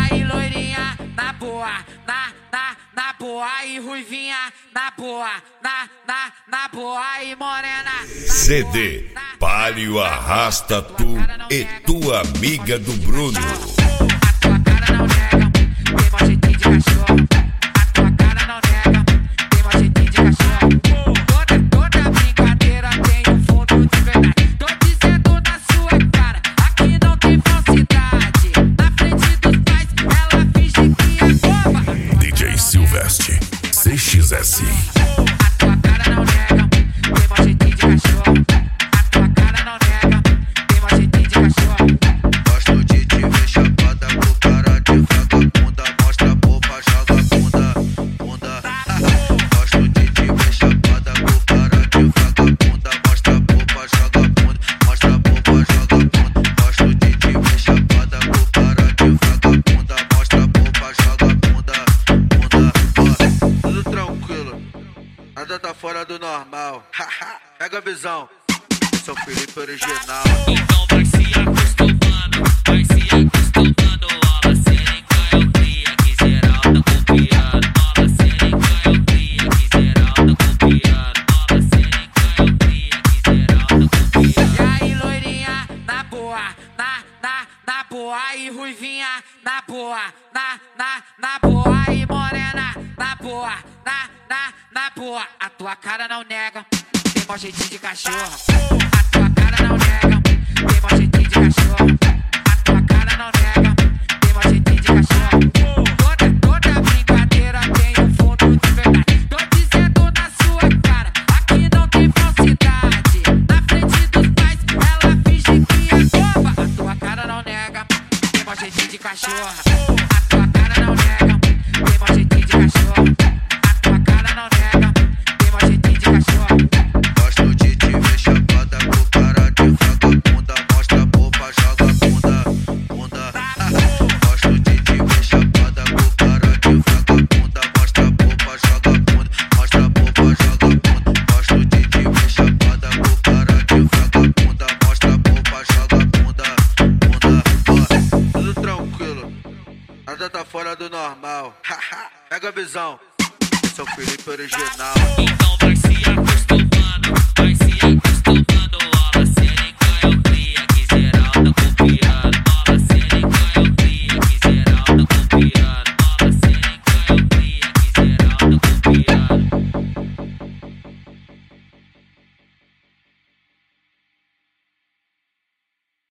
aí, loirinha, na boa, na boa, e ruivinha, na boa, na boa, e morena. CD Palio Arrasta Tu e tua amiga do Bruno. A tua cara não nega, tem mó jeitinho de cachorro. A tua cara não nega, tem mó jeitinho de cachorro. Toda brincadeira tem um fundo de verdade. Tô dizendo na sua cara, aqui não tem falsidade. Na frente dos pais, ela finge que é boba. DJ Silvestre, CXS. A tua cara não nega, tem mó jeitinho de cachorro. A tua cara não nega, tem mó jeitinho de cachorro. Gosto de te ver chapada com cara de vagabunda. Mostra a boca, joga a bunda. Gosto de te ver chapada com cara de vagabunda. Mostra a boca, joga a bunda. Mostra a boca, joga a bunda. Gosto de te ver chapada com cara de vagabunda. Mostra a boca, joga a bunda. Tudo tranquilo, nada tá fora do normal. Pega a visão, esse é o Felipe original. Então vai se acostumando, vai se acostumando. Ola serenca eu cria, que geral tá copiando. Ola serenca eu cria, que geral tá copiando. Ola serenca eu cria, que geral tá copiando. E aí, loirinha, na boa, na boa, e ruivinha, na boa, na boa, e morena, na boa, na boa. A tua cara não nega, tem mó jeitinho de cachorro. A tua cara não nega, tem mó jeitinho de cachorro. A tua cara não nega, tem mó jeitinho de cachorro. Toda brincadeira tem um fundo de verdade. Tô dizendo na sua cara, aqui não tem falsidade. Na frente dos pais, ela finge que é boba. A tua cara não nega, tem mó jeitinho de cachorro. A tua cara não nega, tem mó jeitinho de cachorro. A tua cara não nega, tem mó jeitinho de cachorro. Gosto de te ver chapada com cara de vagabunda. Mostra a boca, joga a bunda. Gosto de te ver chapada com cara de vagabunda. Mostra a boca, joga a bunda. Mostra a boca, joga a bunda. Gosto de te ver chapada com cara de vagabunda. Mostra a boca, joga a bunda. Tudo tranquilo, nada tá fora do normal. Pega a visão, esse é o Felipe original. Então vai